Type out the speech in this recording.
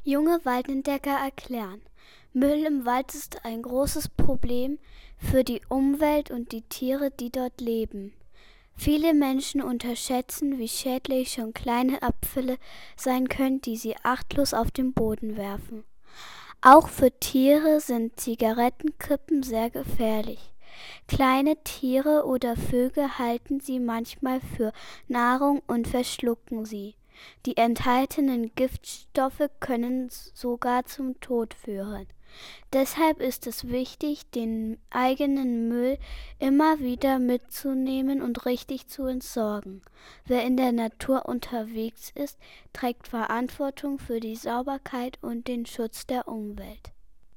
Junge Waldentdecker erklären: Müll im Wald ist ein großes Problem für die Umwelt und die Tiere, die dort leben. Viele Menschen unterschätzen, wie schädlich schon kleine Abfälle sein können, die sie achtlos auf den Boden werfen. Auch für Tiere sind Zigarettenkippen sehr gefährlich. Kleine Tiere oder Vögel halten sie manchmal für Nahrung und verschlucken sie. Die enthaltenen Giftstoffe können sogar zum Tod führen. Deshalb ist es wichtig, den eigenen Müll immer wieder mitzunehmen und richtig zu entsorgen. Wer in der Natur unterwegs ist, trägt Verantwortung für die Sauberkeit und den Schutz der Umwelt.